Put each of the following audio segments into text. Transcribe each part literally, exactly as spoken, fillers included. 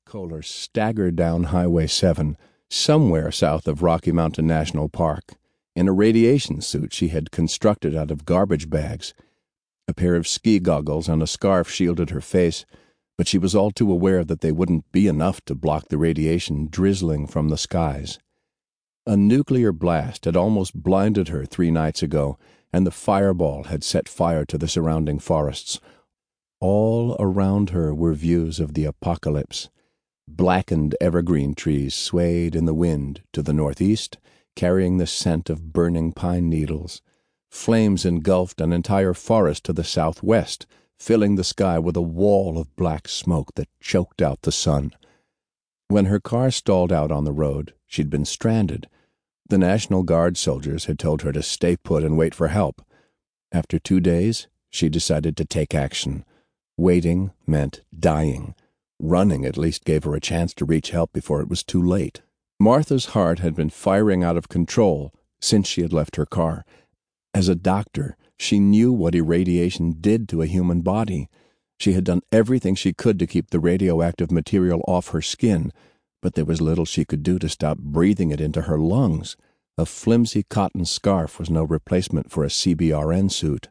Kohler staggered down Highway seven, somewhere south of Rocky Mountain National Park, in a radiation suit she had constructed out of garbage bags. A pair of ski goggles and a scarf shielded her face, but she was all too aware that they wouldn't be enough to block the radiation drizzling from the skies. A nuclear blast had almost blinded her three nights ago, and the fireball had set fire to the surrounding forests. All around her were views of the apocalypse. Blackened evergreen trees swayed in the wind to the northeast, carrying the scent of burning pine needles. Flames engulfed an entire forest to the southwest, filling the sky with a wall of black smoke that choked out the sun. When her car stalled out on the road, she'd been stranded. The National Guard soldiers had told her to stay put and wait for help. After two days, she decided to take action. Waiting meant dying. Running at least gave her a chance to reach help before it was too late. Martha's heart had been firing out of control since she had left her car. As a doctor, she knew what irradiation did to a human body. She had done everything she could to keep the radioactive material off her skin, but there was little she could do to stop breathing it into her lungs. A flimsy cotton scarf was no replacement for a C B R N suit.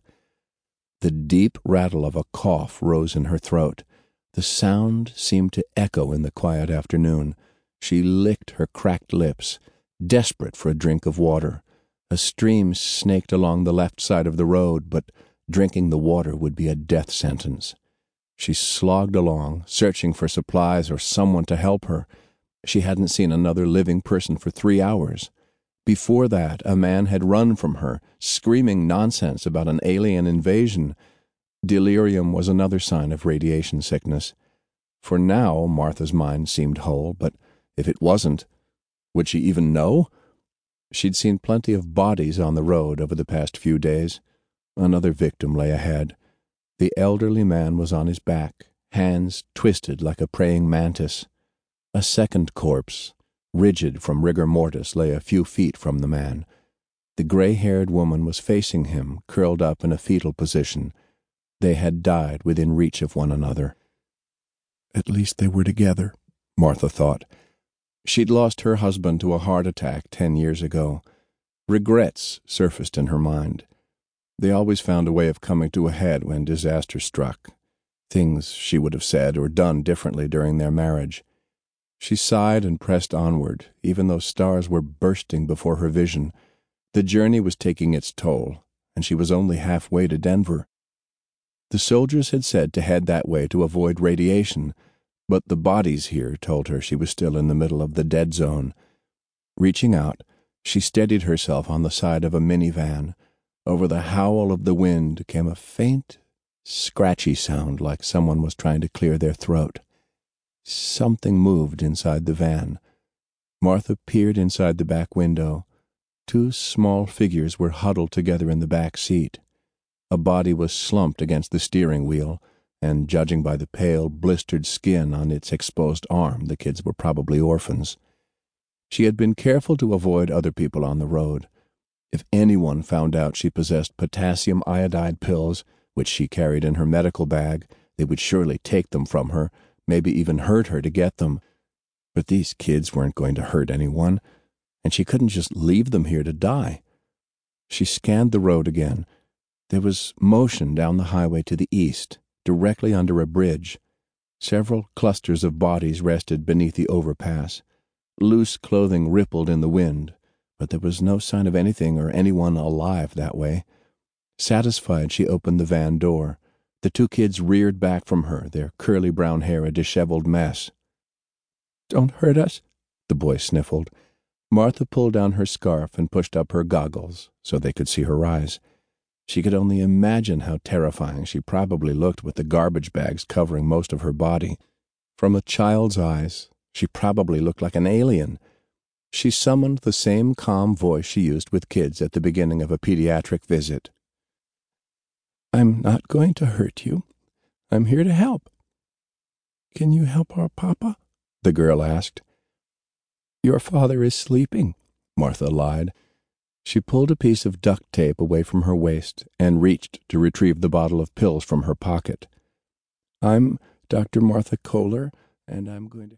The deep rattle of a cough rose in her throat. The sound seemed to echo in the quiet afternoon. She licked her cracked lips, desperate for a drink of water. A stream snaked along the left side of the road, but drinking the water would be a death sentence. She slogged along, searching for supplies or someone to help her. She hadn't seen another living person for three hours. Before that, a man had run from her, screaming nonsense about an alien invasion. Delirium was another sign of radiation sickness. For now, Martha's mind seemed whole, but if it wasn't, would she even know? She'd seen plenty of bodies on the road over the past few days. Another victim lay ahead. The elderly man was on his back, hands twisted like a praying mantis. A second corpse, rigid from rigor mortis, lay a few feet from the man. The gray-haired woman was facing him, curled up in a fetal position. They had died within reach of one another. At least they were together, Martha thought. She'd lost her husband to a heart attack ten years ago. Regrets surfaced in her mind. They always found a way of coming to a head when disaster struck. Things she would have said or done differently during their marriage. She sighed and pressed onward, even though stars were bursting before her vision. The journey was taking its toll, and she was only halfway to Denver. The soldiers had said to head that way to avoid radiation, but the bodies here told her she was still in the middle of the dead zone. Reaching out, she steadied herself on the side of a minivan. Over the howl of the wind came a faint, scratchy sound like someone was trying to clear their throat. Something moved inside the van. Martha peered inside the back window. Two small figures were huddled together in the back seat. A body was slumped against the steering wheel, and judging by the pale, blistered skin on its exposed arm, the kids were probably orphans. She had been careful to avoid other people on the road. If anyone found out she possessed potassium iodide pills, which she carried in her medical bag, they would surely take them from her, maybe even hurt her to get them. But these kids weren't going to hurt anyone, and she couldn't just leave them here to die. She scanned the road again. There was motion down the highway to the east, directly under a bridge. Several clusters of bodies rested beneath the overpass. Loose clothing rippled in the wind, but there was no sign of anything or anyone alive that way. Satisfied, she opened the van door. The two kids reared back from her, their curly brown hair a disheveled mess. "Don't hurt us," the boy sniffled. Martha pulled down her scarf and pushed up her goggles so they could see her eyes. She could only imagine how terrifying she probably looked with the garbage bags covering most of her body. From a child's eyes, she probably looked like an alien. She summoned the same calm voice she used with kids at the beginning of a pediatric visit. "I'm not going to hurt you. I'm here to help." "Can you help our papa?" the girl asked. "Your father is sleeping," Martha lied. She pulled a piece of duct tape away from her waist and reached to retrieve the bottle of pills from her pocket. "I'm Doctor Martha Kohler, and I'm going to..."